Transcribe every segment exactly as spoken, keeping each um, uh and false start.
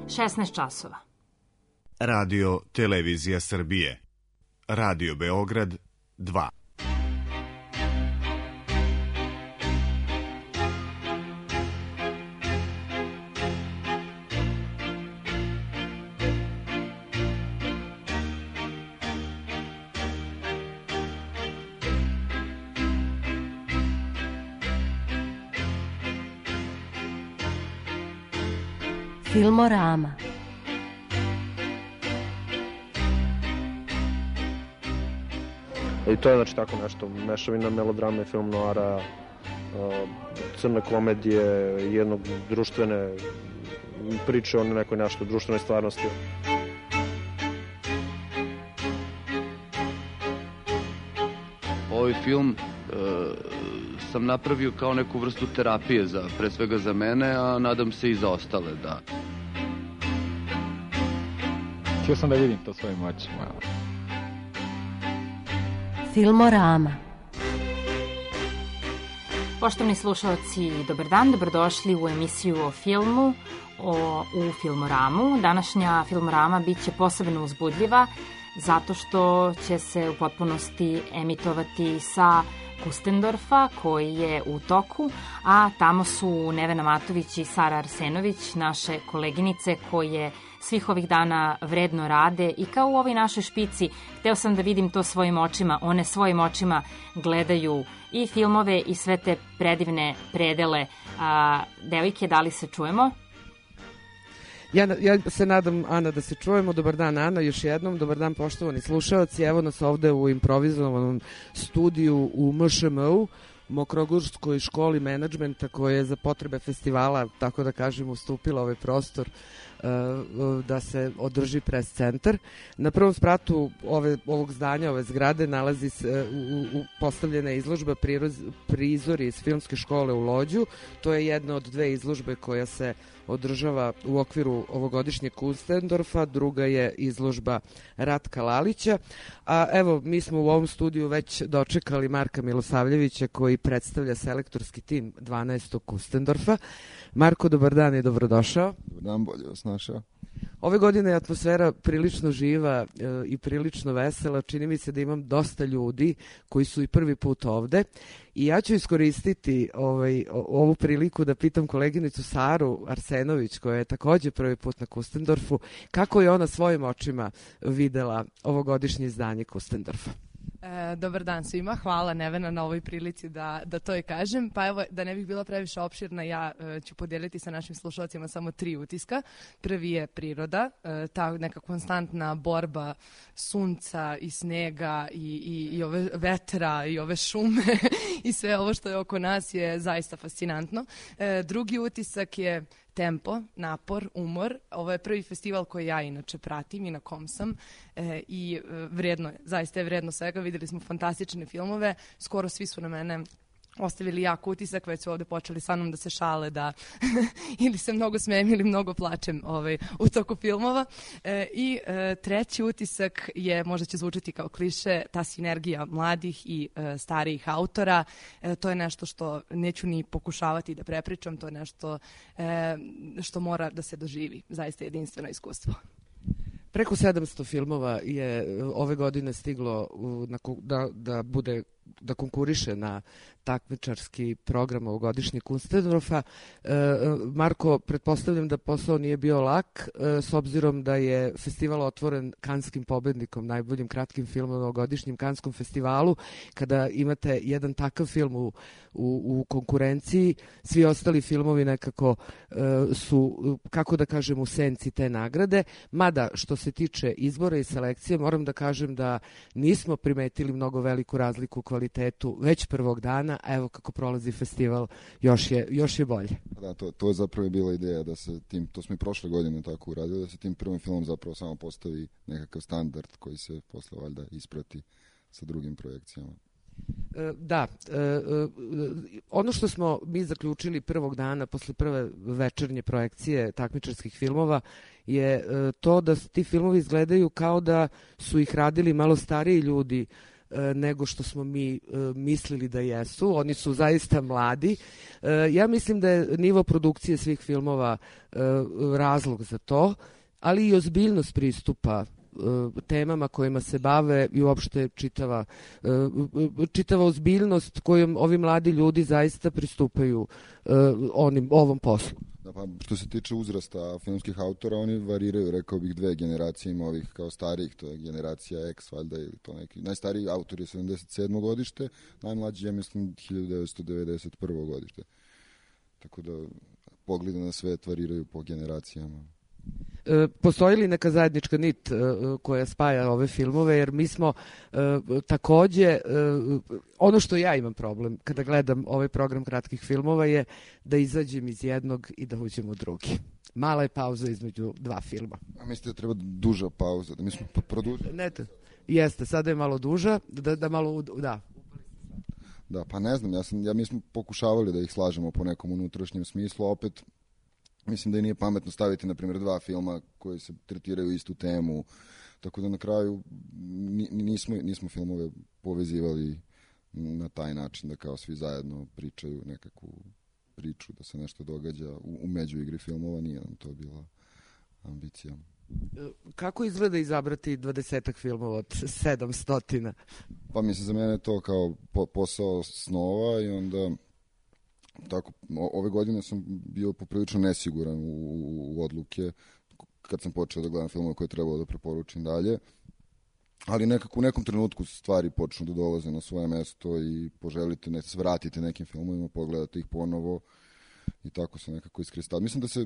šesnaest časova. Radio Televizija Srbije. Radio Beograd dva. Filmorama. I to je znači tako nešto, mešavina melodrame, film noara, crne komedije, jednog društvene priče o nekoj nešto društvenoj stvarnosti. Ovaj film e, sam napravio kao neku vrstu terapije, za, pre svega za mene, a nadam se i za ostale, da. Htio sam da vidim to svojim očima. Filmorama. Poštovni slušalci, dobar dan, dobrodošli u emisiju o filmu, o, u Filmoramu. Današnja Filmorama bit će posebno uzbudljiva, zato što će se u potpunosti emitovati sa Kustendorfa, koji je u toku, a tamo su Nevena Matović i Sara Arsenović, naše koleginice koje svih ovih dana vredno rade i kao u ovoj našoj špici, hteo sam da vidim to svojim očima, one svojim očima gledaju i filmove i sve te predivne predele. A, devojke, da li se čujemo? Ja, ja se nadam, Ana, da se čujemo. Dobar dan, Ana, još jednom. Dobar dan, poštovani slušalci. Evo nas ovde u improvizovanom studiju u M Š M U, Mokrogorskoj školi menadžmenta, koja je za potrebe festivala, tako da kažem, ustupila ovaj prostor da se održi pres centar. Na prvom spratu ove, ovog zdanja, ove zgrade, nalazi se u, u postavljena izložba priroz, prizori iz filmske škole u Lođu. To je jedna od dve izložbe koja se održava u okviru ovogodišnjeg Kustendorfa, druga je izložba Ratka Lalića. A evo, mi smo u ovom studiju već dočekali Marka Milosavljevića, koji predstavlja selektorski tim dvanaestog Kustendorfa. Marko, dobar dan i dobrodošao. Dobar dan, bolje vas našao. Ove godine je atmosfera prilično živa e, i prilično vesela. Čini mi se da imam dosta ljudi koji su i prvi put ovde. I ja ću iskoristiti ovaj, ovu priliku da pitam koleginicu Saru Arsenović, koja je takođe prvi put na Kustendorfu, kako je ona svojim očima videla ovogodišnje izdanje Kustendorfa. E, dobar dan svima, hvala Nevena na ovoj prilici da, da to i kažem. Pa evo, da ne bih bila previše opširna, ja e, ću podijeliti sa našim slušalcima samo tri utiska. Prvi je priroda, e, ta neka konstantna borba sunca i snega i, i, i ove vetra i ove šume i sve ovo što je oko nas je zaista fascinantno. E, drugi utisak je tempo, napor, umor. Ovo je prvi festival koji ja inače pratim i na kom sam e, i e, vredno je, zaista je vredno svega. Videli smo fantastične filmove, skoro svi su na mene ostavili jak utisak, već su ovde počeli sa mnom da se šale da ili se mnogo smijem ili mnogo plačem ovaj, u toku filmova. E, I e, treći utisak je, možda će zvučiti kao kliše, ta sinergija mladih i e, starijih autora. E, to je nešto što neću ni pokušavati da prepričam, to je nešto e, što mora da se doživi. Zaista jedinstveno iskustvo. Preko sedamsto filmova je ove godine stiglo u, na, da, da bude da konkuriše na takmičarski program ovogodišnjeg Kustendorfa. E, Marko, pretpostavljam da posao nije bio lak, e, s obzirom da je festival otvoren kanskim pobednikom, najboljim kratkim filmom na ovogodišnjem kanskom festivalu. Kada imate jedan takav film u, u, u konkurenciji, svi ostali filmovi nekako e, su, kako da kažem, u senci te nagrade. Mada, što se tiče izbora i selekcije, moram da kažem da nismo primetili mnogo veliku razliku u kvalitetu već prvog dana, a evo kako prolazi festival, još je, još je bolje. Da, to, to je zapravo bila ideja da se tim, to smo i prošle godine tako uradili, da se tim prvim filmom zapravo samo postavi nekakav standard koji se posle valjda isprati sa drugim projekcijama. Da, ono što smo mi zaključili prvog dana posle prve večernje projekcije takmičarskih filmova je to da ti filmovi izgledaju kao da su ih radili malo stariji ljudi nego što smo mi mislili da jesu. Oni su zaista mladi. Ja mislim da je nivo produkcije svih filmova razlog za to, ali i ozbiljnost pristupa temama kojima se bave i uopšte čitava, čitava ozbiljnost kojom ovi mladi ljudi zaista pristupaju onim, ovom poslu. Da, pa što se tiče uzrasta filmskih autora, oni variraju, rekao bih, dve generacije, ima ovih kao starijih, to je generacija X, valjda, ili to neki. Najstariji autor je sedamdeset sedmo godište, najmlađi je, mislim, hiljadu devetsto devedeset prvo godište. Tako da poglede na svet variraju po generacijama. E, postoji li neka zajednička nit e, koja spaja ove filmove, jer mi smo e, takođe, e, ono što ja imam problem kada gledam ovaj program kratkih filmova je da izađem iz jednog i da uđem u drugi. Mala je pauza između dva filma. A mislite da treba duža pauza, da mi smo produžili? Ne, jeste, sada je malo duža, da, da malo, da. Da, pa ne znam, ja, sam, ja mi smo pokušavali da ih slažemo po nekom unutrašnjem smislu, a opet mislim da i nije pametno staviti, na primjer, dva filma koji se tretiraju istu temu, tako da na kraju nismo, nismo filmove povezivali na taj način da kao svi zajedno pričaju nekakvu priču, da se nešto događa u, u međuigri filmova, nije nam to bila ambicija. Kako izgleda izabrati dvadesetak filmova od sedamstotina? Pa mislim, za mene je to kao po, posao snova i onda tako, ove godine sam bio poprilično nesiguran u, u, u odluke kad sam počeo da gledam filmove koje je trebalo da preporučim dalje, ali nekako u nekom trenutku stvari počnu da dolaze na svoje mesto i poželite, ne, vratite nekim filmovima, pogledate ih ponovo i tako se nekako iskristali. Mislim da se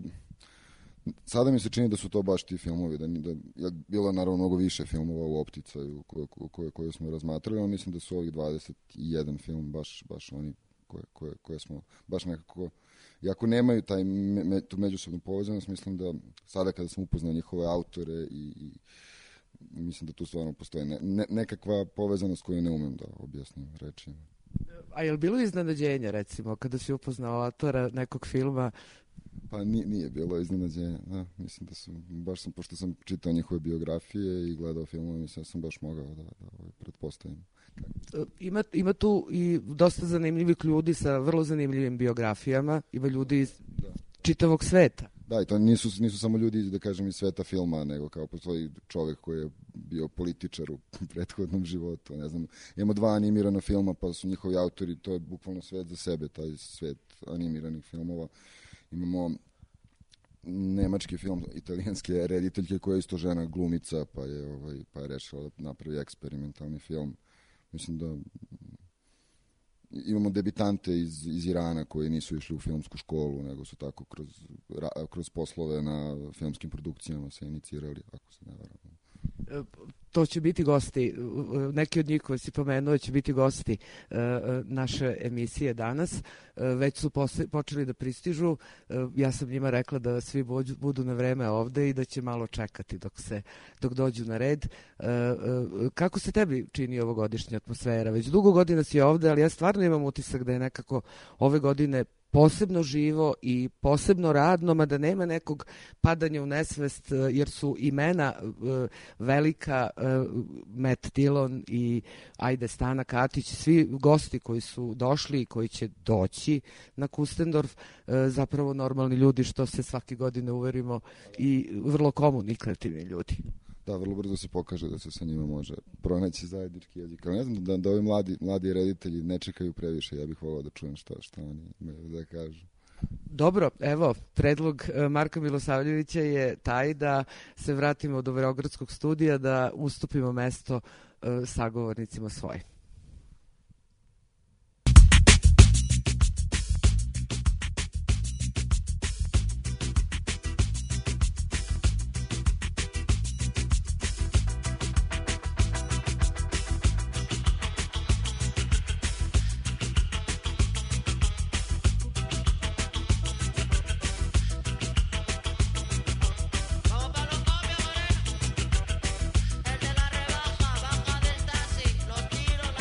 sada mi se čini da su to baš ti filmovi, da, da je bilo naravno mnogo više filmova u opticaju koje, koje, koje smo razmatrali, ali mislim da su ovih dvadeset jedan film baš, baš oni koje, koje, koje smo baš nekako, iako nemaju taj me, tu međusobnu povezanost, mislim da sada kada sam upoznao njihove autore i, i mislim da tu stvarno postoji ne, ne, nekakva povezanost koju ne umem da objasnim rečima. A je li bilo iznenađenja, recimo, kada si upoznao autora nekog filma? Pa nije, nije bilo iznenađenja, da, mislim da sam, baš sam, pošto sam čitao njihove biografije i gledao filmove, mislim da sam baš mogao da, da, da pretpostavim. Ima, ima tu i dosta zanimljivih ljudi sa vrlo zanimljivim biografijama, ima ljudi iz da. čitavog sveta. Da, i to nisu, nisu samo ljudi, da kažem, iz sveta filma, nego kao postoji čovjek koji je bio političar u prethodnom životu, ne znam. Imamo dva animirana filma, pa su njihovi autori, to je bukvalno svet za sebe, taj svet animiranih filmova. Imamo nemački film italijanske rediteljke koja je isto žena glumica, pa je, ovaj, pa je rešila da napravi eksperimentalni film. Mislim da imamo debitante iz, iz Irana koji nisu išli u filmsku školu, nego su tako kroz, ra, kroz poslove na filmskim produkcijama se inicirali, ako se ne varam. To će biti gosti, neki od njih koji si pomenuo će biti gosti uh, naše emisije danas, uh, već su posle, počeli da pristižu, uh, ja sam njima rekla da svi budu, budu na vreme ovde i da će malo čekati dok, se, dok dođu na red. Uh, uh, kako se tebi čini ovogodišnja atmosfera? Već dugo godina si ovde, ali ja stvarno imam utisak da je nekako ove godine posebno živo i posebno radno, mada nema nekog padanja u nesvest, jer su imena uh, velika, uh, Matt Dillon i ajde Stana Katić, svi gosti koji su došli i koji će doći na Kustendorf, uh, zapravo normalni ljudi, što se svake godine uverimo, i vrlo komunikativni ljudi. Da, vrlo brzo se pokaže da se sa njima može pronaći zajednički jezik. Ali ne znam da, da ovi mladi, mladi reditelji ne čekaju previše, ja bih volao da čujem šta, šta oni imaju da kažu. Dobro, evo, predlog Marka Milosavljevića je taj da se vratimo do Beogradskog studija, da ustupimo mesto uh, sagovornicima svoje. El de la rebaja, baja del taxi, los tiros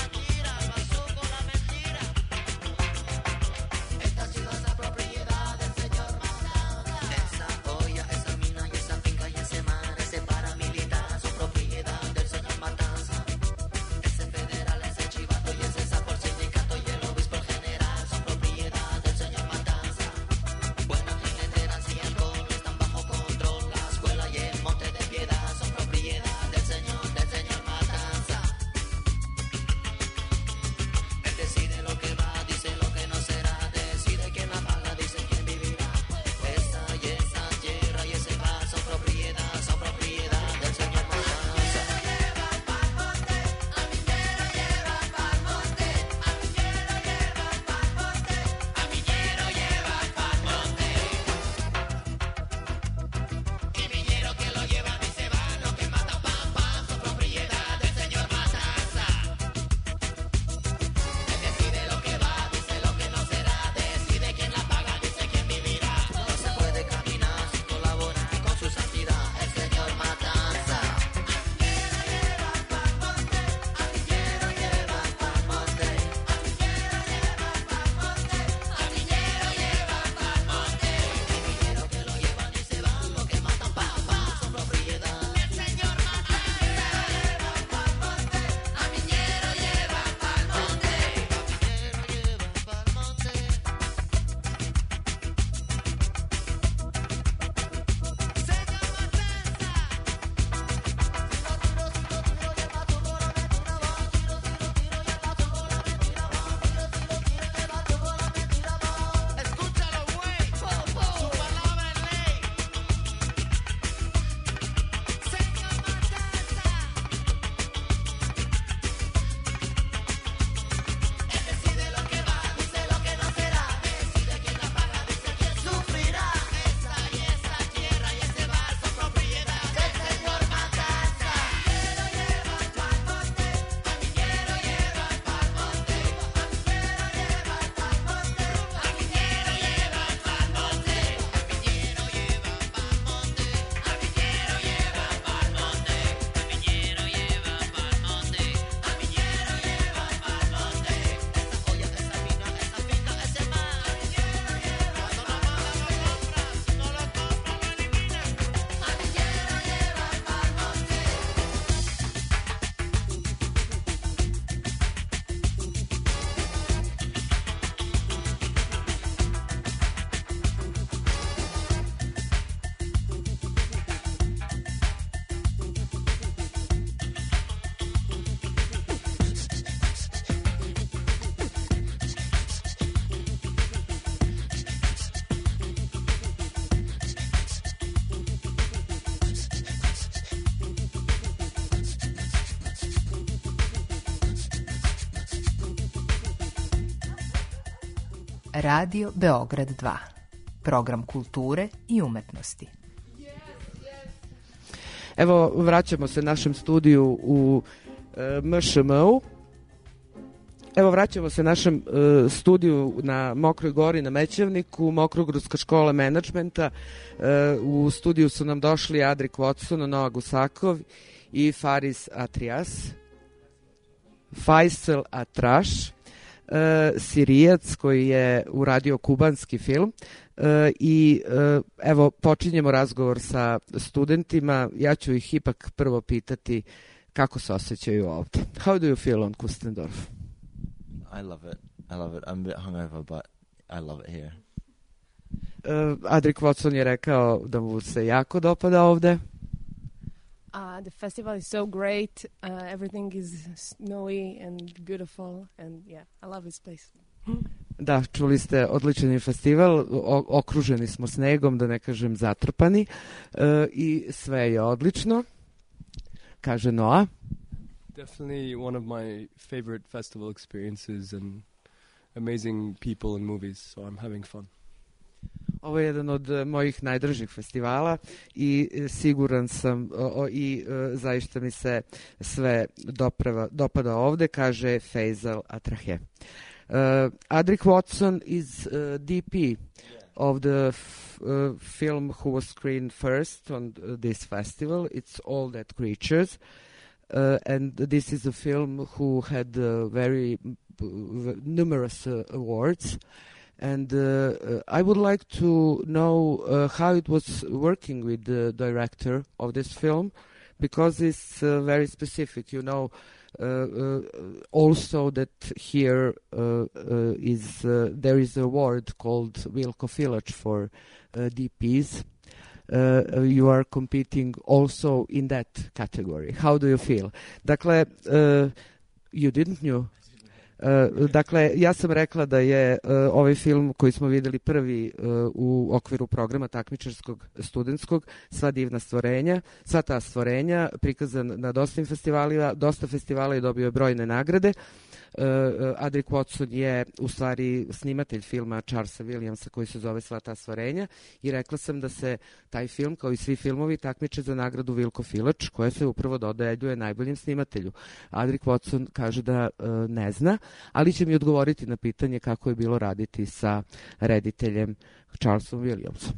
Radio Beograd dva. Program kulture i umetnosti. Evo, vraćamo se našem studiju u e, M Š M U. Evo, vraćamo se našem e, studiju na Mokroj Gori, na Mećevniku, Mokrogorska škola menadžmenta. E, u studiju su nam došli Adrik Watson, Noa Gusakov i Faris Atrias. Faisal Atraš, e, Sirijac koji je uradio kubanski film. E, I e, evo, počinjemo razgovor sa studentima. Ja ću ih ipak prvo pitati kako se osjećaju ovde. How do you feel on Kustendorf? I love it. I love it. I'm a bit hungover, but I love it here. Uh, Adrik Watson je rekao da mu se jako dopada ovde. Uh, the festival is so great. Uh, everything is snowy and beautiful, and yeah, I love this place. Da, čuli ste, odličan je festival, o, okruženi smo snegom, da ne kažem zatrpani, uh, i sve je odlično, kaže Noa. Definitely one of my favorite festival experiences and amazing people and movies, so I'm having fun. Ovo je jedan od mojih najdražih festivala i siguran sam o, o, i e, zaista mi se sve doprava, dopada ovde, kaže Faisal Atrahe. Uh, Adrik Watson is uh, D P of the f uh, film who was screened first on this festival. It's All That Creatures. Uh, and this is a film who had uh, very uh, numerous uh, awards. And uh, uh, I would like to know uh, how it was working with the director of this film, because it's uh, very specific. You know, uh, uh, also that here uh, uh, is uh, there is an award called Vilko Filac for uh, D Ps. Uh, you are competing also in that category. How do you feel? Dakle, uh, you didn't knew? Uh, dakle, ja sam rekla da je uh, ovaj film koji smo videli prvi uh, u okviru programa takmičarskog studentskog, sva divna stvorenja, sva ta stvorenja, prikazan na dosta festivalima, dosta festivala i dobio je brojne nagrade. Uh, Adrik Watson je u stvari snimatelj filma Charlesa Williamsa koji se zove Sva ta stvorenja i rekla sam da se taj film, kao i svi filmovi, takmiče za nagradu Vilko Filac, koja se upravo dodeljuje najboljem snimatelju. Adrik Watson kaže da uh, ne zna, ali će mi odgovoriti na pitanje kako je bilo raditi sa rediteljem Charlesom Williamsom.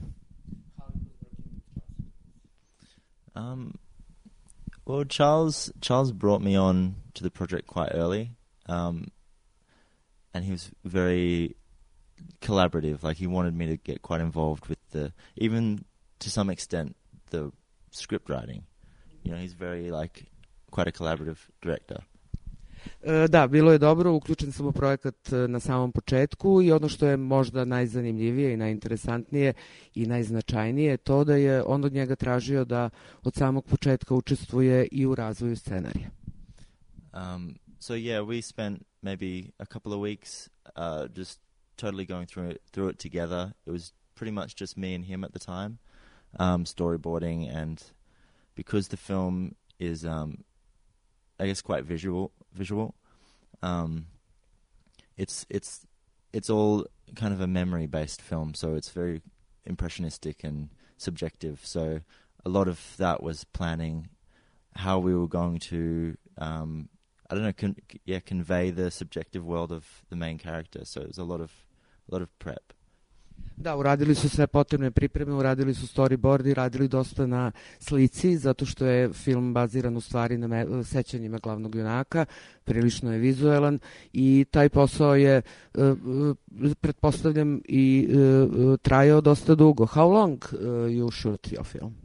Um, well, Charles Charles brought me on to the project quite early. Um, and he was very collaborative. Like, he wanted me to get quite involved with the, even to some extent, the script writing. You know, he's very, like, quite a collaborative director. E, da, bilo je dobro, uključen sam u projekat na samom početku i ono što je možda najzanimljivije i najinteresantnije i najznačajnije to da je on od njega tražio da od samog početka učestvuje i u razvoju scenarija. Um, So yeah, we spent maybe a couple of weeks uh, just totally going through it, through it together. It was pretty much just me and him at the time, um, storyboarding, and because the film is, um, I guess, quite visual. Visual, um, it's it's it's all kind of a memory-based film, so it's very impressionistic and subjective. So a lot of that was planning how we were going to. Um, I don't know, con yeah, convey the subjective world of the main character. So it was a lot of, a lot of prep. Da, uradili su sve potrebne pripreme, uradili su storyboard i radili dosta na slici, zato što je film baziran u stvari na me, sećanjima glavnog junaka, prilično je vizuelan i taj posao je, uh, uh, pretpostavljam, i uh, trajao dosta dugo. How long uh, you shoot your film?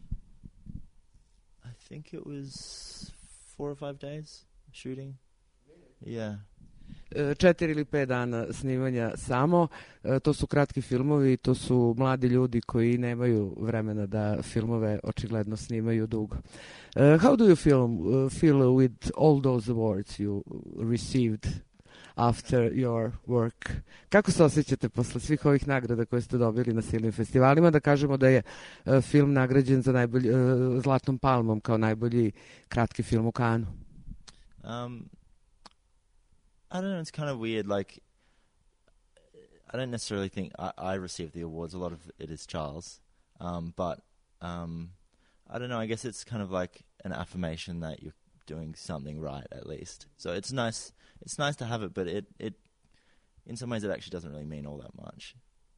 I think it was four or five days. Shooting, yeah. Četiri ili pet dana snimanja samo, to su kratki filmovi, to su mladi ljudi koji nemaju vremena da filmove očigledno snimaju dugo. Uh, how do you feel, uh, feel with all those awards you received after your work? Kako se osjećate posle svih ovih nagrada koje ste dobili na silnim festivalima? Da kažemo da je uh, film nagrađen za najbolji, uh, Zlatnom palmom kao najbolji kratki film u Kanu. Um, I don't know, it's kind of weird. Like, I don't necessarily think I, I received the awards. A lot of it is Charles. Um, but um, I don't know. I guess it's kind of like an affirmation that you're doing something right, at least. So it's nice. It's nice to have it, but it, it in some ways it actually doesn't really mean all that much.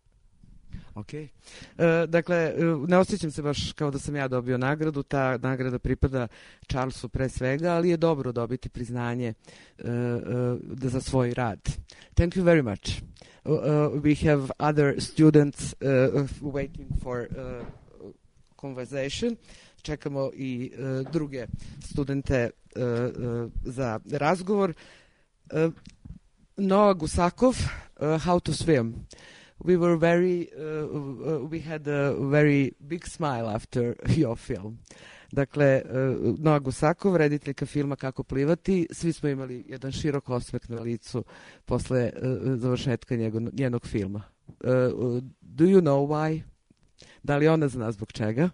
Ok. E, dakle, ne osjećam se baš kao da sam ja dobio nagradu, ta nagrada pripada Charlesu pre svega, ali je dobro dobiti priznanje uh, uh, za svoj rad. Thank you very much. Uh, uh, we have other students uh, waiting for uh, conversation. Čekamo i uh, druge studente uh, uh, za razgovor. Uh, Noah Gusakov, uh, How to Swim. We were very, uh, uh, we had a very big smile after your film. Dakle, uh, Noa Gusakov, rediteljka filma Kako plivati, svi smo imali jedan širok osmeh na licu posle uh, završetka njego, njenog filma. Uh, do you know why? Da li ona zna zbog čega?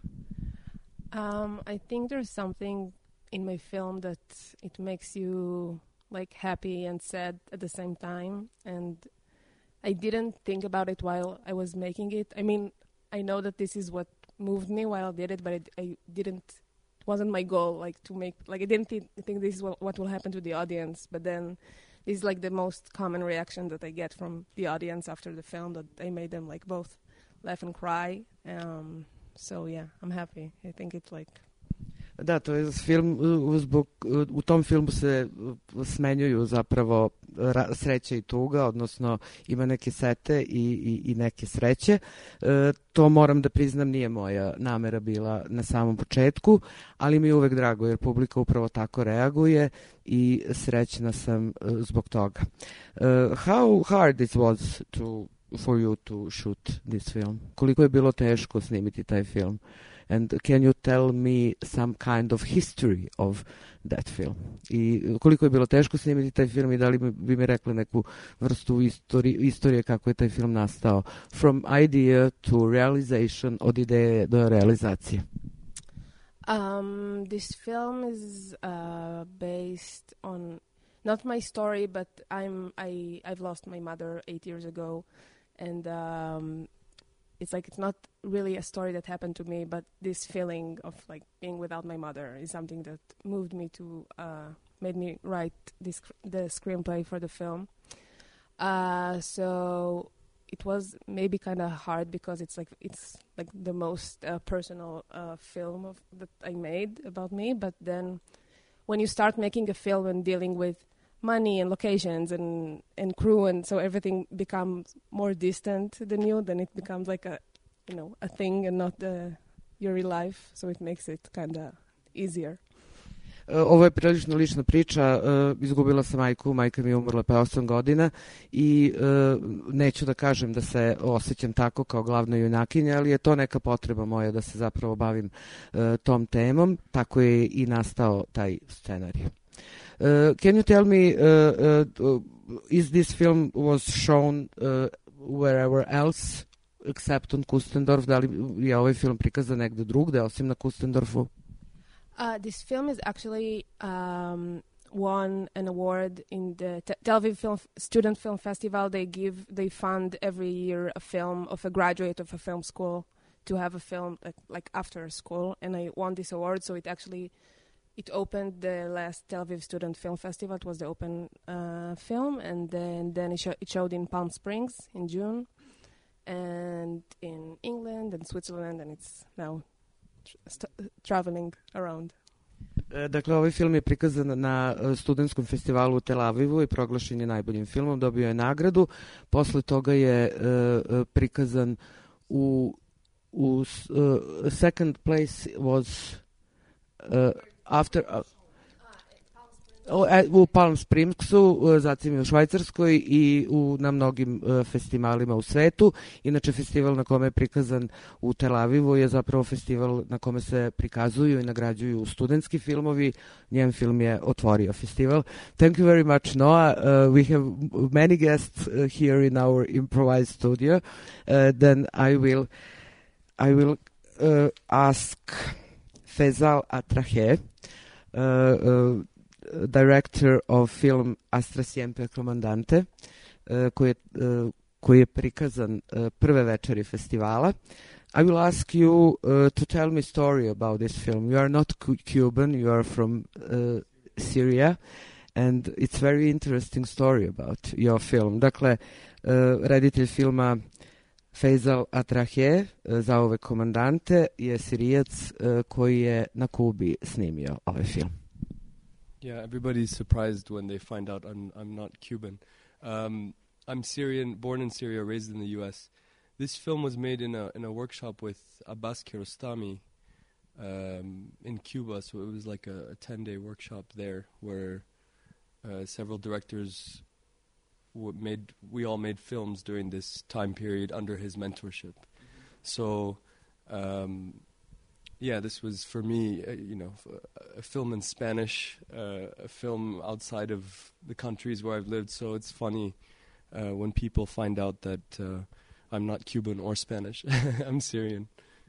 Um, I think there's something in my film that it makes you like happy and sad at the same time, and I didn't think about it while I was making it. I mean, I know that this is what moved me while I did it, but it, I didn't, it wasn't my goal, like, to make, like, I didn't th- think this is what, what will happen to the audience, but then this is, like, the most common reaction that I get from the audience after the film, that I made them, like, both laugh and cry. Um, so, yeah, I'm happy. I think it's, like... Da, to je film, zbog, u tom filmu se smenjuju zapravo ra, sreća i tuga, odnosno ima neke sete i, i, i neke sreće. E, to moram da priznam nije moja namera bila na samom početku, ali mi je uvek drago jer publika upravo tako reaguje i srećna sam zbog toga. E, how hard it was to, for you to shoot this film? Koliko je bilo teško snimiti taj film? And can you tell me some kind of history of that film? I koliko je bilo teško snimiti taj film i da li bi mi rekli neku vrstu istori, istorije kako je taj film nastao? From idea to realization, od ideje do realizacije. Um, this film is uh, based on not my story, but I'm I I've lost my mother eight years ago, and um, it's like it's not really a story that happened to me, but this feeling of like being without my mother is something that moved me to uh, made me write this the screenplay for the film. Uh, so it was maybe kind of hard because it's like it's like the most uh, personal uh, film of, that I made about me. But then when you start making a film and dealing with money and locations and, and crew, and so everything becomes more distant than you, then it becomes like a, you know, a thing and not the, your real life. So it makes it kind of easier. Ovo je prilično lična priča, izgubila sam majku, majka mi je umrla pa osam godina i neću da kažem da se osjećam tako kao glavna junakinja, ali je to neka potreba moja da se zapravo bavim tom temom, tako je i nastao taj scenarij. Uh, can you tell me, uh, uh, is this film was shown uh, wherever else except on Kustendorf? Da li je ovaj film prikazan negde drugde, osim na Kustendorfu? Uh, this film is actually um, won an award in the Te- Tel Aviv Film Student Film Festival. They give, they fund every year a film of a graduate of a film school to have a film like, like after school, and I won this award. So it actually it opened the last Tel Aviv Student Film Festival. It was the open uh, film, and then then it, sh- it showed in Palm Springs in June, and in England and Switzerland, and it's now St- traveling around. Dakle, ovaj film je prikazan na studentskom festivalu u Tel Avivu i proglašen je najboljim filmom, dobio je nagradu. Posle toga je uh, prikazan u, u uh, second place was uh, after uh, u Palm Springsu, zatim u Švajcarskoj i u, na mnogim uh, festivalima u svetu. Inače, festival na kome je prikazan u Tel Avivu je zapravo festival na kome se prikazuju i nagrađuju studentski filmovi. Njen film je otvorio festival. Thank you very much, Noah. Uh, we have many guests uh, here in our improvised studio. Uh, then I will, I will uh, ask Fezal Atrahe, uh, uh, director of film Astra Siempre Comandante, uh, koji je uh, koji je prikazan uh, prve večeri festivala. I will ask you uh, to tell me a story about this film. You are not Cuban, you are from uh, Syria, and it's very interesting story about your film. Dakle, uh, reditelj filma Faisal Atrahe, uh, Za ove komandante, je Sirijac uh, koji je na Kubi snimio ovaj film. Yeah, everybody's surprised when they find out I'm I'm not Cuban. Um, I'm Syrian, born in Syria, raised in the U S. This film was made in a in a workshop with Abbas Kiarostami um, in Cuba, so it was like a, a ten-day workshop there where uh, several directors w- made. We all made films during this time period under his mentorship. So, um, yeah, this was for me, uh, you know, a film in Spanish, uh, a film outside of the countries where I've lived. So it's funny uh, when people find out that. Uh, I'm not Cuban or Spanish. I'm Syrian.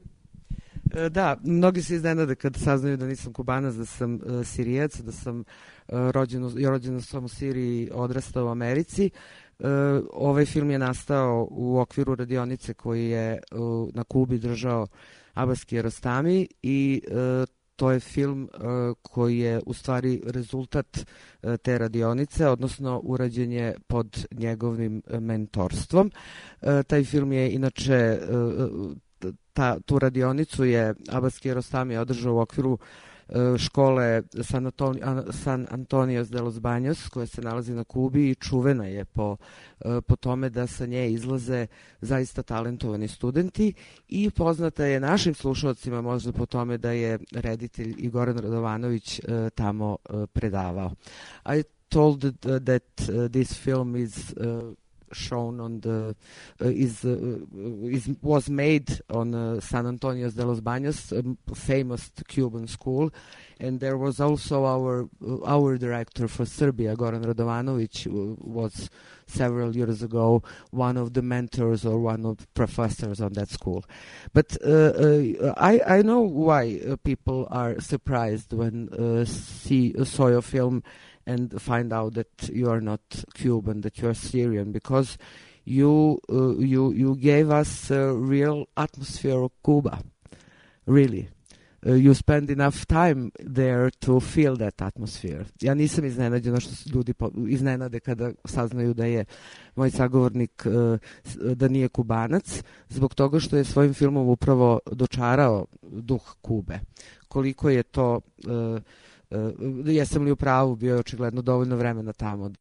Da, mnogi se iznenade kad saznaju da nisam Kubanac, da sam uh, Sirijac, da sam uh, rođen, u, rođen sam u Siriji, odrastao u Americi. Uh, ovaj film je nastao u okviru radionice koji je uh, na Kubi držao Abbas Kiarostami i uh, to je film uh, koji je u stvari rezultat uh, te radionice, odnosno urađen je pod njegovim uh, mentorstvom. Uh, taj film je inače, uh, ta, tu radionicu je Abbas Kiarostami održao u okviru škole San, Antonio, San Antonio de los Baños, koja se nalazi na Kubi i čuvena je po, po tome da sa nje izlaze zaista talentovani studenti i poznata je našim slušalcima možda po tome da je reditelj Goran Radovanović tamo predavao. I told that uh, this film is uh, shown on the uh, is uh, is was made on uh, San Antonio de los Baños, a famous Cuban school, and there was also our uh, our director for Serbia, Goran Radovanović, uh, was several years ago one of the mentors or one of the professors on that school. But uh, uh, I I know why uh, people are surprised when uh, see uh, saw your film and find out that you are not Cuban, that you are Syrian, because you uh, you you gave us a real atmosphere of Cuba, really. Uh, you spend enough time there to feel that atmosphere. Ja nisam iznenađena što se ljudi po, iznenade kada saznaju da je moj sagovornik uh, da nije Kubanac, zbog toga što je svojim filmom upravo dočarao duh Kube. Koliko je to... Uh, Uh, jesam li u pravu, bio je očigledno dovoljno vremena tamo.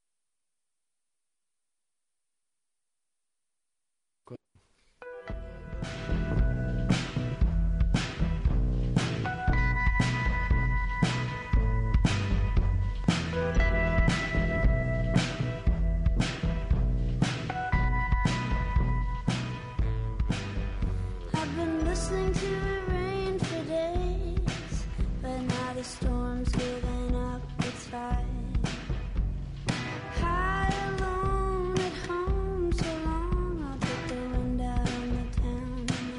I've been listening to the rain for days, but now the storm's giving up its fight. High alone at home so long, I'll put the wind out in the town and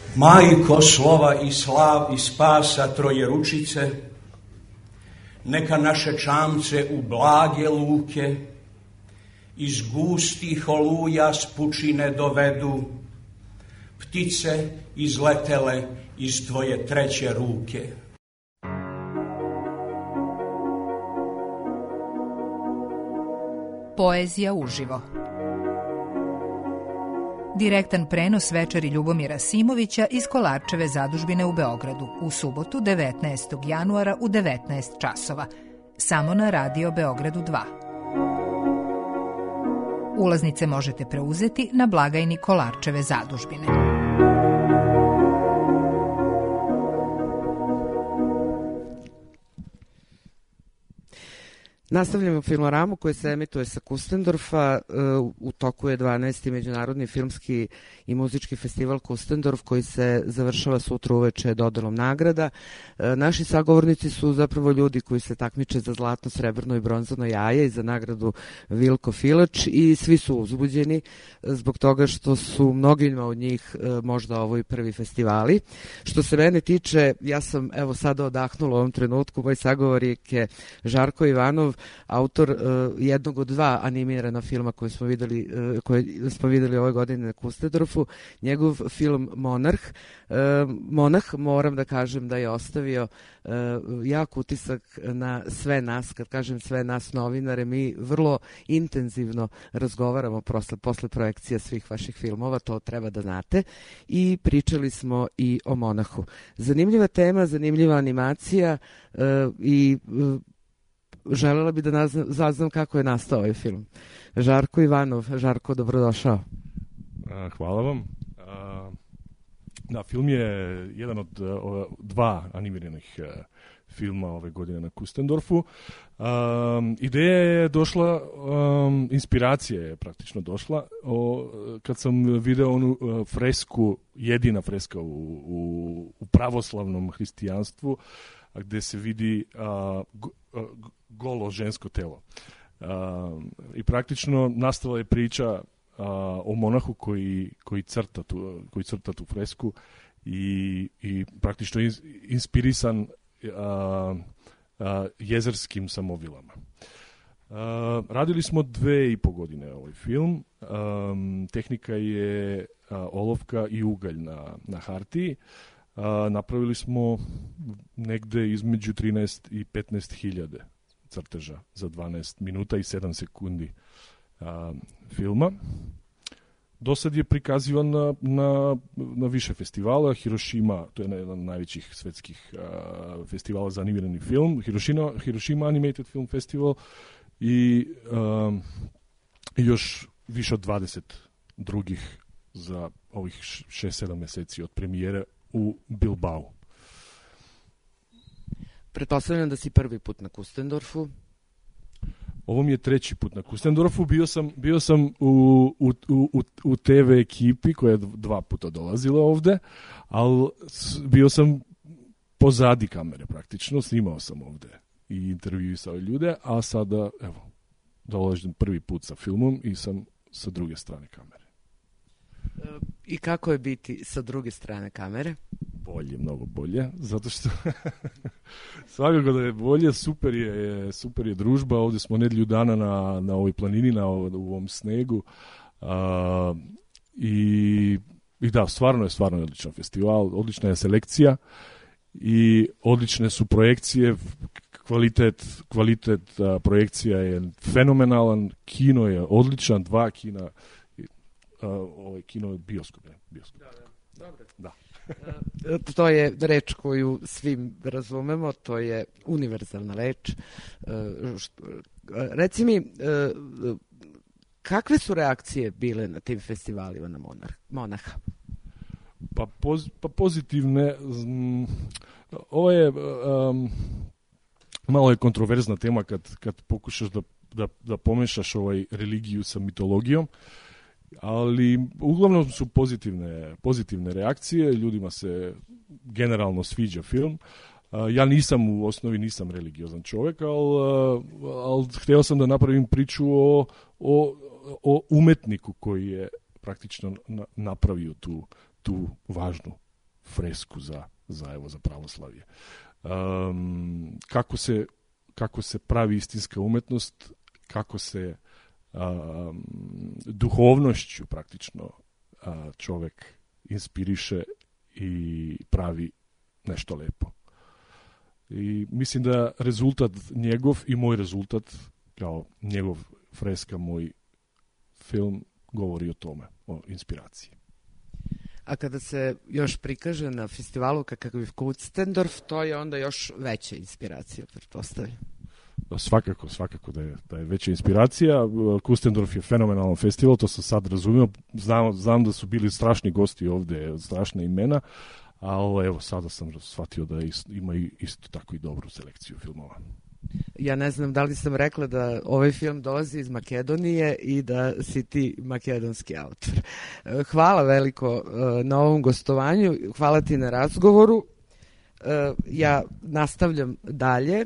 Majko slova i slav i spasa troje ručice, neka naše čamce u blage luke iz gustih oluja s pučine dovedu ptice izletele iz tvoje treće ruke. Poezija uživo. Direktan prenos večeri Ljubomira Simovića iz Kolarčeve zadužbine u Beogradu u subotu devetnaestog januara u devetnaest časova. Samo na Radio Beogradu dva. Ulaznice možete preuzeti na blagajni Kolarčeve zadužbine. Nastavljamo Filmoramu koji se emituje sa Kustendorfa. U toku je dvanaesti Međunarodni filmski i muzički festival Kustendorf koji se završava sutra uveče dodelom nagrada. Naši sagovornici su zapravo ljudi koji se takmiče za zlatno, srebrno i bronzano jaje i za nagradu Vilko Filač i svi su uzbuđeni zbog toga što su mnogima od njih možda ovo i prvi festivali. Što se mene tiče, ja sam evo sada odahnula u ovom trenutku. Moj sagovornik je Žarko Ivanov, autor uh, jednog od dva animirana filma koje smo videli, uh, koje smo videli ove godine na Kustendorfu. Njegov film Monarh. Uh, Monah, moram da kažem da je ostavio uh, jak utisak na sve nas. Kad kažem sve nas novinare, mi vrlo intenzivno razgovaramo posle, posle projekcija svih vaših filmova, to treba da znate. I pričali smo i o Monahu. Zanimljiva tema, zanimljiva animacija uh, i uh, želela bi da nazna, zaznam kako je nastao ovaj film. Žarko Ivanov. Žarko, dobrodošao. Hvala vam. Da, film je jedan od dva animiranih filma ove godine na Kustendorfu. Um, ideja je došla, um, inspiracija je praktično došla o, kad sam video onu uh, fresku, jedina freska u, u, u pravoslavnom hristijanstvu, gde se vidi uh, go, uh, golo žensko telo. Uh, I praktično nastala je priča uh, o monahu koji, koji, crta tu, koji crta tu fresku i, i praktično iz, inspirisan uh, uh, jezerskim samovilama. Uh, radili smo dve i po godine ovaj film. Um, tehnika je uh, olovka i ugalj na, na hartiji. Uh, napravili smo negde između trinaest i petnaest hiljade crteža za dvanaest minuta i sedam sekundi uh, filma. Do sad je prikazivan na, na, na više festivala. Hiroshima, to je jedan od najvećih svetskih uh, festivala za animirani film. Hiroshima, Hiroshima Animated Film Festival i um, još više od dvadeset drugih za ovih šest sedam meseci od premijere u Bilbao. Pretpostavljam da si prvi put na Kustendorfu. Ovo mi je treći put na Kustendorfu. Bio sam, bio sam u, u, u, u te ve ekipi koja je dva puta dolazila ovde, ali bio sam pozadi kamere praktično, snimao sam ovde i intervjuisao ljude, a sada, evo, dolazim prvi put sa filmom i sam sa druge strane kamere. I kako je biti sa druge strane kamere? Bolje, mnogo bolje, zato što svakako da je bolje, super je, super je družba, ovdje smo nedjelju dana na, na ovoj planini, na, u ovom snegu a, i, i da, stvarno je, stvarno je odličan festival, odlična je selekcija i odlične su projekcije, kvalitet, kvalitet a, projekcija je fenomenalan, kino je odličan, dva kina, a, ovaj kino je bioskop, ne, bioskop. Da, da, dobro. Da. To je reč koju svi razumemo, to je univerzalna reč. Reci mi, kakve su reakcije bile na tim festivalima na Monaha? Pa, poz, pa pozitivne. Ovo je um, malo je kontroverzna tema kad, kad pokušaš da, da, da pomešaš ovaj religiju sa mitologijom. Ali uglavnom su pozitivne, pozitivne reakcije, ljudima se generalno sviđa film. Ja nisam u osnovi, nisam religiozan čovjek, ali, ali htio sam da napravim priču o, o, o umetniku koji je praktično napravio tu, tu važnu fresku za, za, evo, za pravoslavlje. Um, kako se kako se pravi istinska umetnost, kako se um, duhovnošću praktično uh, čovek inspiriše i pravi nešto lepo. I mislim da rezultat njegov i moj rezultat, kao njegov freska, moj film, govori o tome, o inspiraciji. A kada se još prikaže na festivalu kakav je Kustendorf, to je onda još veća inspiracija, pretpostavljam. Svakako, svakako da je, da je veća inspiracija. Kustendorf je fenomenalan festival, to sam sad razumio. Znam, znam da su bili strašni gosti ovde, strašna imena, ali evo, sada sam shvatio da ist, ima isto tako i dobru selekciju filmova. Ja ne znam da li sam rekla da ovaj film dolazi iz Makedonije i da si ti makedonski autor. Hvala veliko na ovom gostovanju, hvala ti na razgovoru. Ja nastavljam dalje.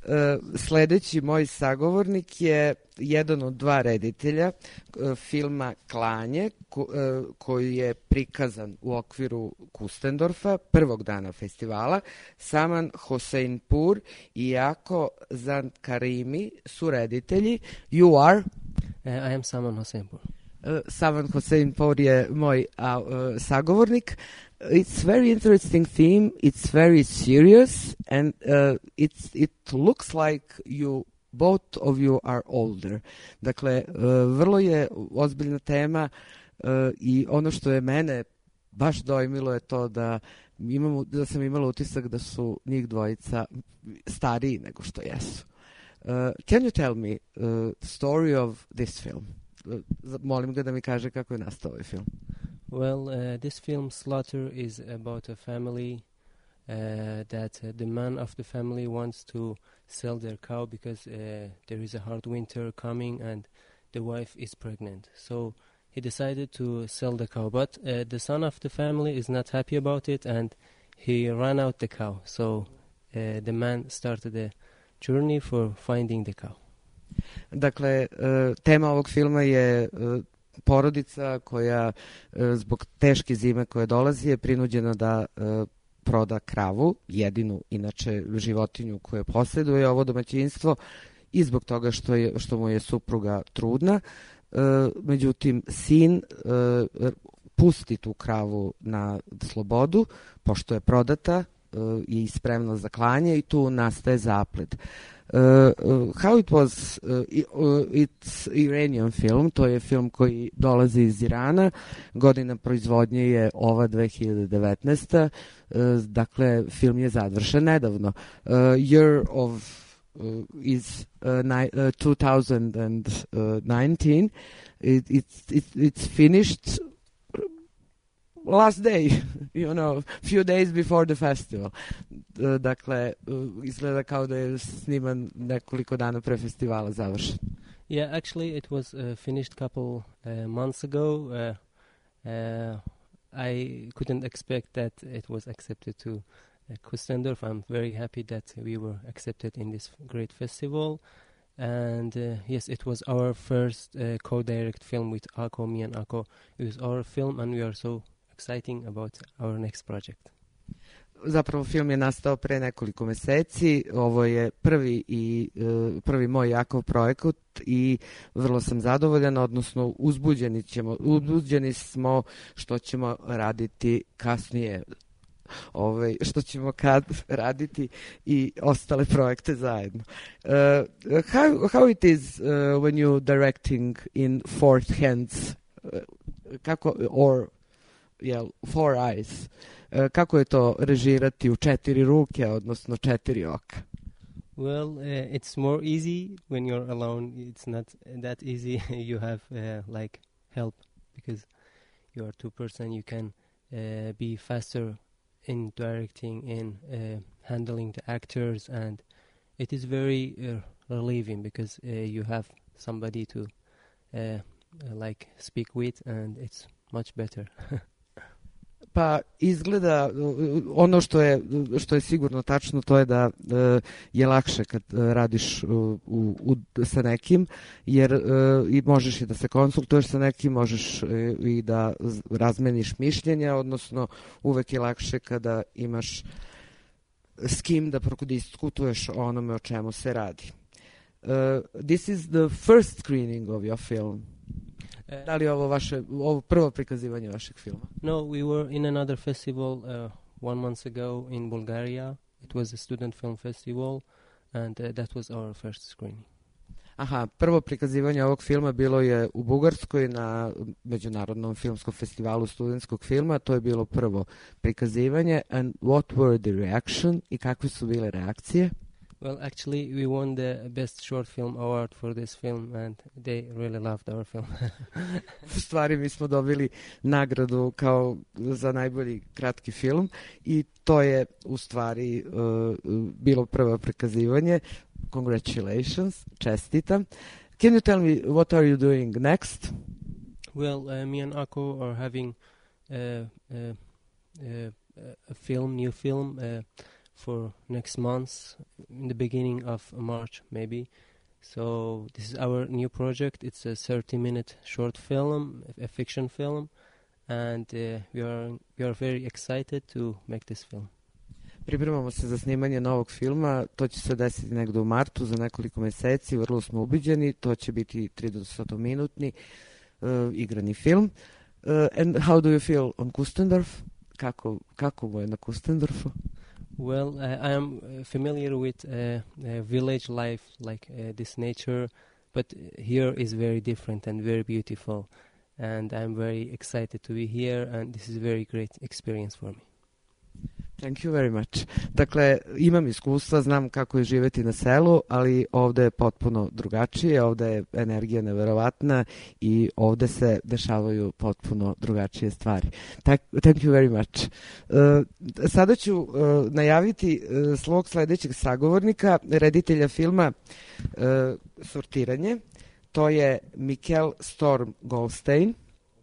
Sledeći moj sagovornik je jedan od dva reditelja filma Klanje, koji je prikazan u okviru Kustendorfa prvog dana festivala. Saman Hoseinpur i Jako Zankarimi su reditelji. You are? Uh, I am Saman Hoseinpur. Uh, Saman Hoseinpur je moj uh, uh, sagovornik. It's very interesting theme. It's very serious, and uh, it's it looks like you both of you are older. Dakle, uh, vrlo je ozbiljna tema uh, i ono što je mene baš dojmilo je to da imam, da sam imala utisak da su njih dvojica stariji nego što jesu. Uh, can you tell me uh, the story of this film? Uh, molim ga da mi kaže kako je nastao ovaj film. Well, uh, this film Slaughter is about a family uh, that uh, the man of the family wants to sell their cow because uh, there is a hard winter coming and the wife is pregnant. So he decided to sell the cow, but uh, the son of the family is not happy about it and he ran out the cow. So uh, the man started a journey for finding the cow. Dakle, uh, tema ovog filma je uh, porodica koja zbog teške zime koja dolazi je prinuđena da proda kravu, jedinu inače životinju koju posjeduje ovo domaćinstvo, i zbog toga što, je, što mu je supruga trudna. Međutim, sin pusti tu kravu na slobodu, pošto je prodata i spremna za klanje, i tu nastaje zaplet. Uh, uh, how it was, uh, uh, it's Iranian film, to je film koji dolazi iz Irana, godina proizvodnje je ova dve hiljade devetnaesta. Uh, dakle, film je završen nedavno. Uh, year of uh, is uh, ni- uh, twenty nineteen. It, it's, it, it's finished last day, you know, few days before the festival. Uh, dakle, uh, izgleda kao da je sniman nekoliko dana pre festivala završen. Yeah, actually it was uh, finished couple uh, months ago. Uh, uh, I couldn't expect that it was accepted to uh, Kustendorf. I'm very happy that we were accepted in this great festival. And uh, yes, it was our first uh, co-direct film with Ako, me and Ako. It was our film and we are so exciting about our next project. Zapravo film je nastao pre nekoliko meseci. Ovo je prvi i uh, prvi moj Jakov projekat i vrlo sam zadovoljan, odnosno uzbuđeni ćemo, uzbuđeni smo što ćemo raditi kasnije. Ovaj, što ćemo kad raditi i ostale projekte zajedno. Uh, how, how it is uh, when you directing in four hands, uh, kako, or yeah, four eyes, uh, kako je to režirati u četiri ruke, odnosno četiri oka? Well, uh, it's more easy when you're alone. It's not that easy. You have uh, like help because you are two person. You can uh, be faster in directing, in uh, handling the actors, and it is very uh, relieving because uh, you have somebody to uh, uh, like speak with, and it's much better. Pa izgleda, ono što je, što je sigurno tačno, to je da uh, je lakše kad uh, radiš uh, u, u, sa nekim, jer uh, i možeš i da se konsultuješ sa nekim, možeš uh, i da razmeniš mišljenja, odnosno uvek je lakše kada imaš s kim da prodiskutuješ o onome o čemu se radi. Uh, this is the first screening of your film. Da li je ovo vaše, ovo prvo prikazivanje vašeg filma? No, we were in another festival uh, one month ago in Bulgaria. It was a student film festival and uh, that was our first screening. Aha, prvo prikazivanje ovog filma bilo je u Bugarskoj na Međunarodnom filmskom festivalu studentskog filma. To je bilo prvo prikazivanje. And what were the reaction? I kakve su bile reakcije? Well, actually, we won the Best Short Film Award for this film and they really loved our film. U stvari, mi smo dobili nagradu kao za najbolji kratki film i to je u stvari uh, bilo prvo prikazivanje. Congratulations, čestitam. Can you tell me what are you doing next? Well, uh, me and Ako are having uh, uh, uh, a film, new film, uh, for next month, in the beginning of March, maybe. So this is our new project. It's a thirty-minute short film, a fiction film, and uh, we are we are very excited to make this film. Pripremamo se za snimanje novog filma, to će se desiti negde u martu, za nekoliko meseci, vrlo smo ubiđeni, to će biti tridesetminutni uh, igrani film. Uh, and how do you feel on Kustendorf? Kako, kako mu je na Kustendorfu? Well, uh, I am familiar with uh, uh, village life, like uh, this nature, but here is very different and very beautiful, and I'm very excited to be here, and this is a very great experience for me. Thank you very much. Dakle, imam iskustva, znam kako je živeti na selu, ali ovde je potpuno drugačije, ovde je energija neverovatna i ovde se dešavaju potpuno drugačije stvari. Thank, thank you very much. Uh, sada ću uh, najaviti uh, svog sledećeg sagovornika, reditelja filma uh, Sortiranje. To je Mikel Storm Goldstein.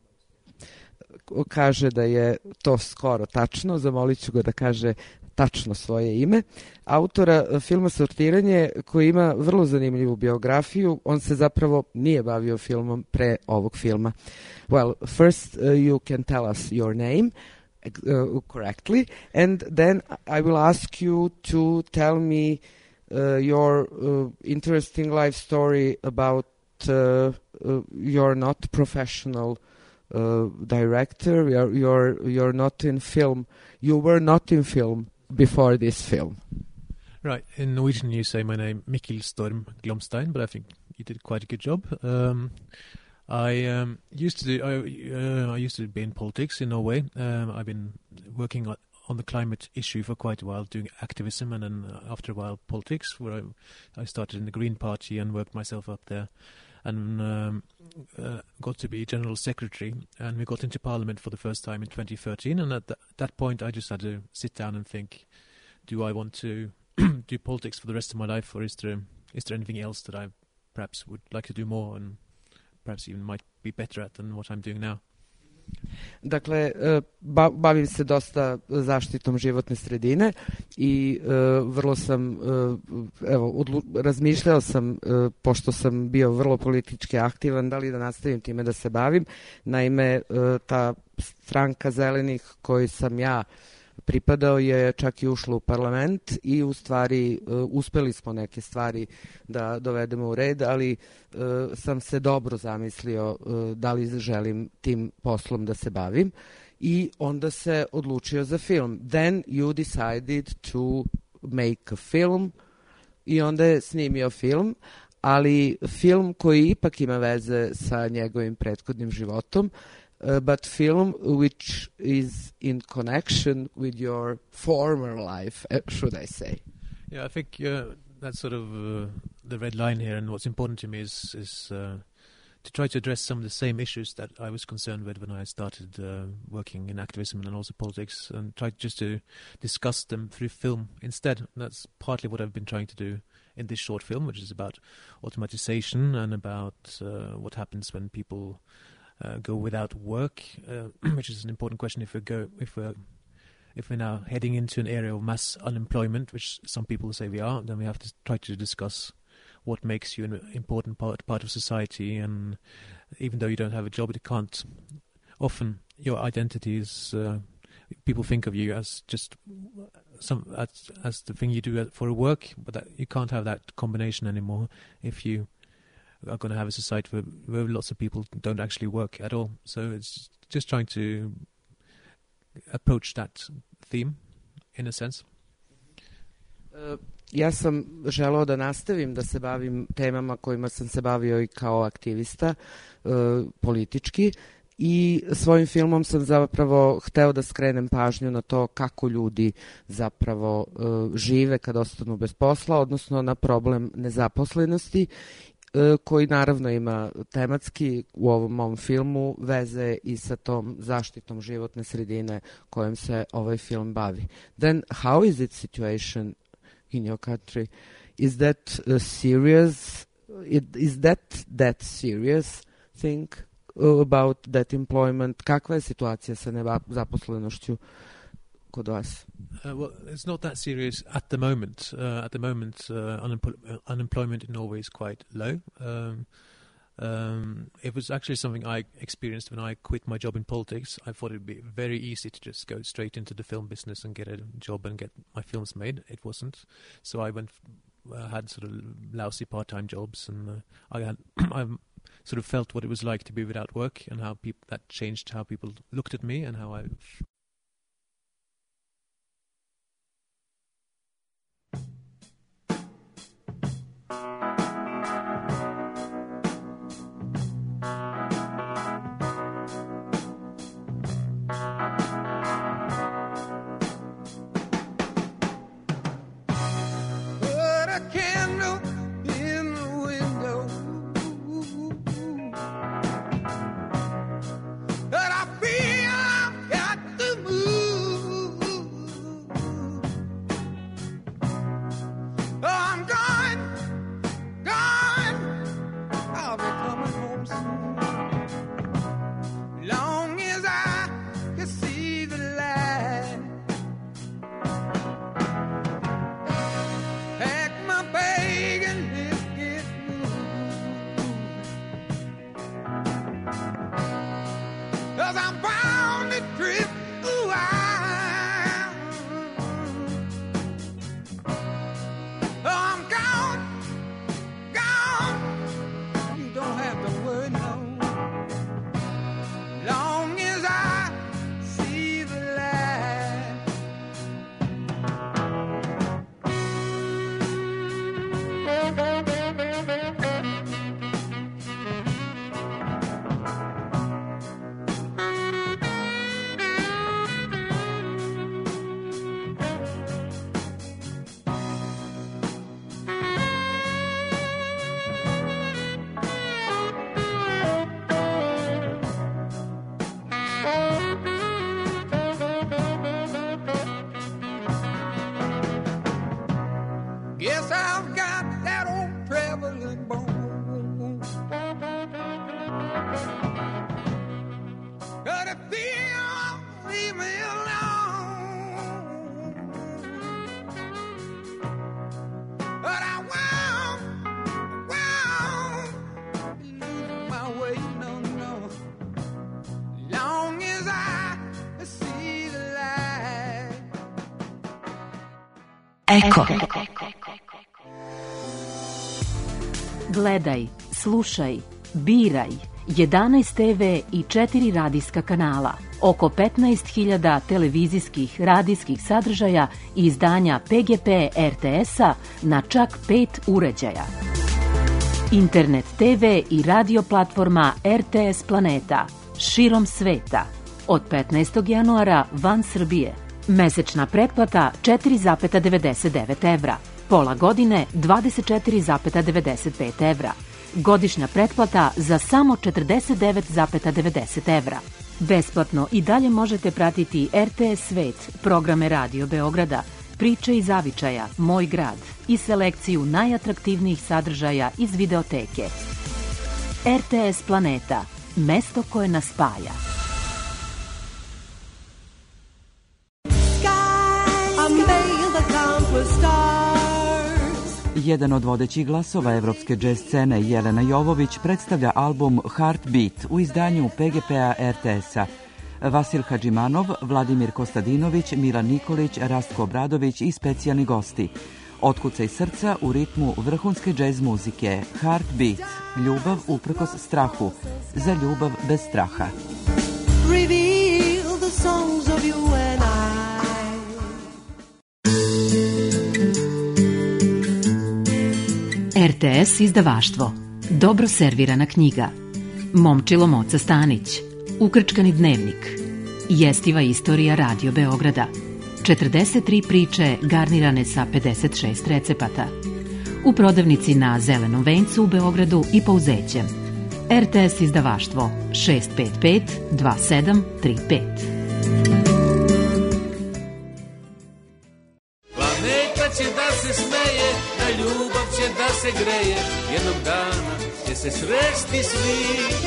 Kaže da je to skoro tačno, zamolit ću ga da kaže tačno svoje ime. Autora filma Sortiranje, koji ima vrlo zanimljivu biografiju, on se zapravo nije bavio filmom pre ovog filma. Well, first uh, you can tell us your name uh, correctly, and then I will ask you to tell me uh, your uh, interesting life story about uh, uh, your not professional Uh, director. You're, you're, you're not in film. You were not in film before this film. Right. In Norwegian, you say my name, Mikkel Storm Glomstein, but I think you did quite a good job. Um, I um, used to do. I, uh, I used to be in politics in Norway. Um, I've been working on, on the climate issue for quite a while, doing activism, and then uh, after a while politics, where I, I started in the Green Party and worked myself up there. And um, uh, got to be General Secretary, and we got into Parliament for the first time in twenty thirteen, and at th- that point I just had to sit down and think, do I want to do politics for the rest of my life, or is there, is there anything else that I perhaps would like to do more and perhaps even might be better at than what I'm doing now? Dakle, ba- bavim se dosta zaštitom životne sredine i uh, vrlo sam, uh, evo, odlu- razmišljao sam, uh, pošto sam bio vrlo politički aktivan, da li da nastavim time da se bavim. Naime, uh, ta stranka zelenih koju sam ja pripadao je čak i ušla u parlament i u stvari uh, uspeli smo neke stvari da dovedemo u red, ali uh, sam se dobro zamislio uh, da li želim tim poslom da se bavim i onda se odlučio za film. Then you decided to make a film i onda je snimio film, ali film koji ipak ima veze sa njegovim prethodnim životom, Uh, but film which is in connection with your former life, uh, should I say? Yeah, I think uh, that's sort of uh, the red line here, and what's important to me is is uh, to try to address some of the same issues that I was concerned with when I started uh, working in activism and also politics, and try just to discuss them through film instead. And that's partly what I've been trying to do in this short film, which is about automatization and about uh, what happens when people uh, go without work, uh, which is an important question if we go if we're if we're now heading into an area of mass unemployment, which some people say we are. Then we have to try to discuss what makes you an important part part of society, and even though you don't have a job, it can't. Often your identity is. Uh, people think of you as just some as, as the thing you do for work, but that, you can't have that combination anymore if you are going to have a society where, where lots of people don't actually work at all. So it's just trying to approach that theme in a sense. Uh, ja sam želeo da nastavim da se bavim temama kojima sam se bavio i kao aktivista uh, politički. I svojim filmom sam zapravo hteo da skrenem pažnju na to kako ljudi zapravo uh, žive kad ostanu bez posla, odnosno na problem nezaposlenosti, uh, koji naravno ima tematski u ovom mom filmu veze i sa tom zaštitom životne sredine kojom se ovaj film bavi. Then how is it situation in your country? Is that uh, serious? It, is that that serious thing? About that employment. Kakva je situacija sa nezaposlenošću kod vas? Uh, well, it's not that serious at the moment. Uh, at the moment, uh, unempl- unemployment in Norway is quite low. Um, um, it was actually something I experienced when I quit my job in politics. I thought it would be very easy to just go straight into the film business and get a job and get my films made. It wasn't. So I went, uh, had sort of lousy part-time jobs, and uh, I had I sort of felt what it was like to be without work, and how people that changed how people looked at me and how I. Eko. Gledaj, slušaj, biraj. jedanaest te ve i četiri radijska kanala. Oko petnaest hiljada televizijskih, radijskih sadržaja i izdanja Pe Ge Pe Er Te Es-a na čak pet uređaja. Internet te ve i radio platforma Er Te Es Planeta širom sveta. Od petnaestog januara van Srbije. Mesečna pretplata četiri zarez devedeset devet evra. Pola godine dvadeset četiri zarez devedeset pet evra. Godišnja pretplata za samo četrdeset devet zarez devedeset evra. Besplatno i dalje možete pratiti Er Te Es Svet, programe Radio Beograda, priče iz zavičaja, Moj grad i selekciju najatraktivnijih sadržaja iz videoteke. Er Te Es Planeta, mesto koje nas spaja. Jedan od vodećih glasova evropske džez scene, Jelena Jovović, predstavlja album Heartbeat u izdanju P G P-a R T S-a. Vasil Hadžimanov, Vladimir Kostadinović, Milan Nikolić, Rastko Obradović i specijalni gosti. Otkucaj srca u ritmu vrhunske džez muzike. Heartbeat, ljubav uprkos strahu, za ljubav bez straha. Reveal the songs of you and I. R T S izdavaštvo. Dobro servirana knjiga. Momčilo Moca Stanić. Ukrčkani dnevnik. Jestiva istorija Radio Beograda. četrdeset tri priče garnirane sa pedeset šest recepata. U prodavnici na Zelenom vencu u Beogradu i Pouzećem. R T S izdavaštvo šest pet pet dva sedam tri pet. Planeta će da se smeje, na ljubav će da se greje, jednog dana će se sresti svi.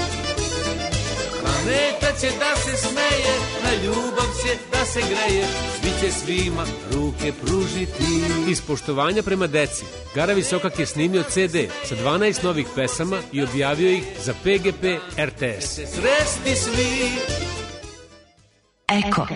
Planeta će da se smeje, na ljubav će da se greje, svi će svima ruke pružiti. Iz poštovanja prema deci, Garavi Sokak je snimio C D sa dvanaest novih pesama i objavio ih za P G P R T S. Se sresti svi. Eko.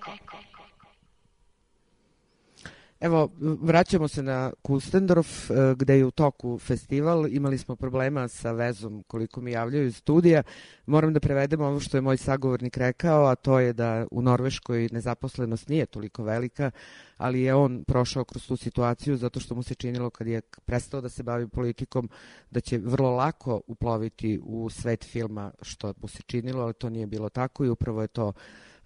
Evo, vraćamo se na Kustendorf, gde je u toku festival. Imali smo problema sa vezom koliko mi javljaju iz studija. Moram da prevedem ovo što je moj sagovornik rekao, a to je da u Norveškoj nezaposlenost nije toliko velika, ali je on prošao kroz tu situaciju zato što mu se činilo kad je prestao da se bavi politikom da će vrlo lako uploviti u svet filma, što mu se činilo, ali to nije bilo tako i upravo je to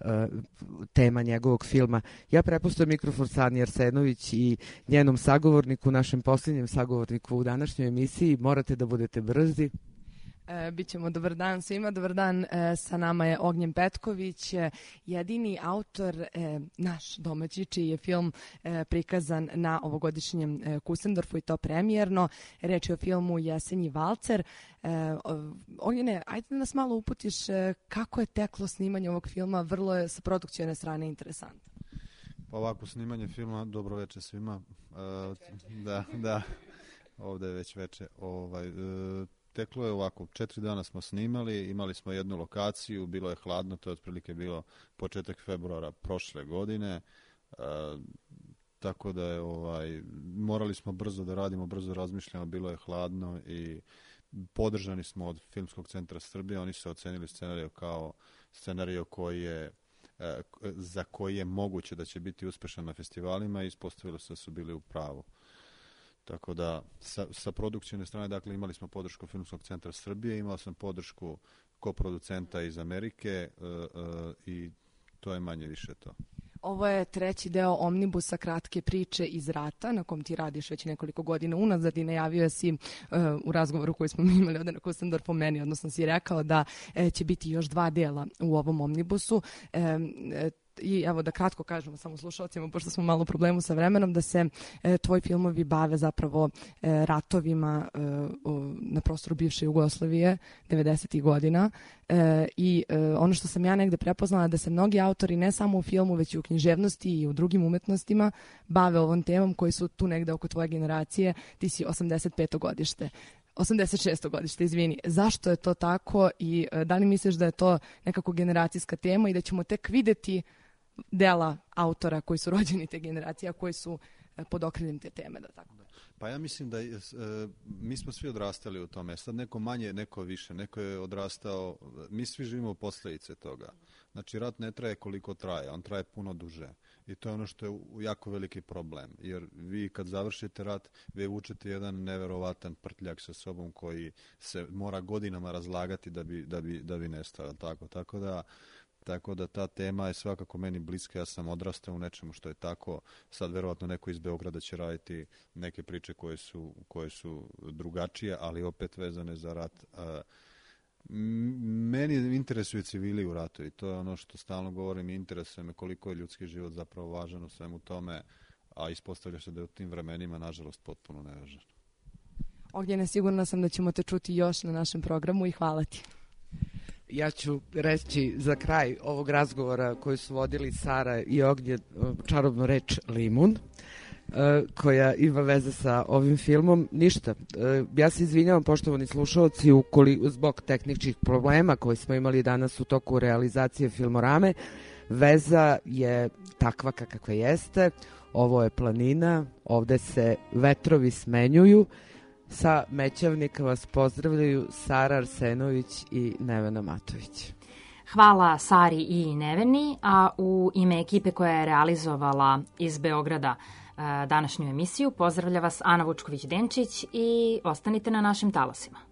tema njegovog filma. Ja prepuštam mikrofon Sani Arsenović i njenom sagovorniku, našem posljednjem sagovorniku u današnjoj emisiji. Morate da budete brzi. E, Bićemo dobar dan svima, dobar dan, e, sa nama je Ognjen Petković, e, jedini autor, e, naš domaći, čiji je film e, prikazan na ovogodišnjem e, Kustendorfu i to premijerno. Reč je o filmu Jesenji valcer. E, Ognjene, ajde da nas malo uputiš e, kako je teklo snimanje ovog filma, vrlo je sa produkcijone strane interesantno. Pa ovako, snimanje filma, dobro veče svima. E, da, da, ovde je već veče. Ovaj, e, Teklo je ovako, četiri dana smo snimali, imali smo jednu lokaciju, bilo je hladno, to je otprilike bilo početak februara prošle godine, e, tako da je ovaj, morali smo brzo da radimo, brzo razmišljamo, bilo je hladno i podržani smo od Filmskog centra Srbije, oni su ocenili scenariju kao scenariju koji je, e, za koji je moguće da će biti uspešan na festivalima i ispostavilo se da su bili u pravu. Tako da, sa, sa produkcijne strane, dakle, imali smo podršku Filmskog centra Srbije, imao sam podršku koproducenta iz Amerike uh, uh, i to je manje više to. Ovo je treći deo omnibusa kratke priče iz rata, na kom ti radiš već nekoliko godina unazad i najavio si uh, u razgovoru koji smo imali ovde na Kustendorfu meni, odnosno si rekao da e, će biti još dva dela u ovom omnibusu. E, e, I evo da kratko kažemo samo slušalcima, pošto smo malo u problemu sa vremenom, da se e, tvoji filmovi bave zapravo e, ratovima e, o, na prostoru bivše Jugoslavije devedesetih godina e, i e, ono što sam ja negde prepoznala da se mnogi autori ne samo u filmu već i u književnosti i u drugim umetnostima bave ovom temom koji su tu negde oko tvoje generacije. Ti si osamdeset peto godište. osamdeset šesto godište, izvini. Zašto je to tako i e, da li misliš da je to nekako generacijska tema i da ćemo tek videti dela autora koji su rođeni te generacije, a koji su pod okriljem te teme, da tako. Pa ja mislim da je, mi smo svi odrastali u tome. Sad neko manje, neko više. Neko je odrastao, mi svi živimo posljedice toga. Znači, rat ne traje koliko traje, on traje puno duže. I to je ono što je jako veliki problem. Jer vi kad završite rat, vi vučete jedan neverovatan prtljak sa sobom koji se mora godinama razlagati da bi, da bi, da bi nestao. Tako, tako da Tako da ta tema je svakako meni bliska, ja sam odrastao u nečemu što je tako, sad verovatno neko iz Beograda će raditi neke priče koje su, koje su drugačije, ali opet vezane za rat. Meni interesuju civili u ratu i to je ono što stalno govorim, interesuje me koliko je ljudski život zapravo važan u svemu tome, a ispostavlja se da je u tim vremenima, nažalost, potpuno nevažan. Ognjene, sigurna sam da ćemo te čuti još na našem programu i hvala ti. Ja ću reći za kraj ovog razgovora koji su vodili Sara i Ognje čarobnu reč limun, koja ima veze sa ovim filmom. Ništa. Ja se izvinjavam, poštovani slušalci, zbog tehničkih problema koje smo imali danas u toku realizacije Filmorame. Veza je takva kakva jeste. Ovo je planina, ovde se vetrovi smenjuju. Sa Mećavnika vas pozdravljaju Sara Arsenović i Nevena Matović. Hvala Sari i Neveni, a u ime ekipe koja je realizovala iz Beograda današnju emisiju pozdravlja vas Ana Vučković-Denčić i ostanite na našim talasima.